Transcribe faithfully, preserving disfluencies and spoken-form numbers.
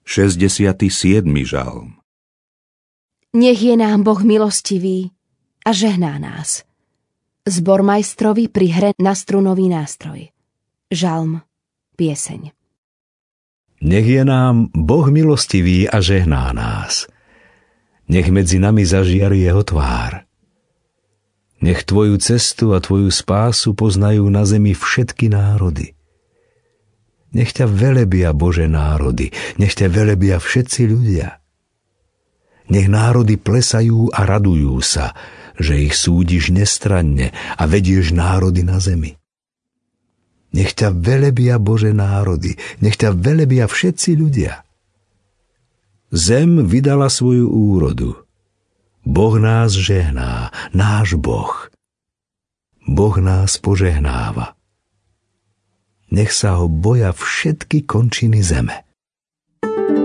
šesťdesiaty siedmy žalm. Nech je nám Boh milostivý a žehná nás. Zbormajstrovi pri hre na strunový nástroj. Žalm, pieseň. Nech je nám Boh milostivý a žehná nás. Nech medzi nami zažiari jeho tvár. Nech tvoju cestu a tvoju spásu poznajú na zemi všetky národy. Nech ťa velebia, Bože, národy, nech ťa velebia všetci ľudia. Nech národy plesajú a radujú sa, že ich súdiš nestranne a vedieš národy na zemi. Nech ťa velebia, Bože, národy, nech ťa velebia všetci ľudia. Zem vydala svoju úrodu. Boh nás žehná, náš Boh. Boh nás požehnáva. Nech sa ho boja všetky končiny zeme.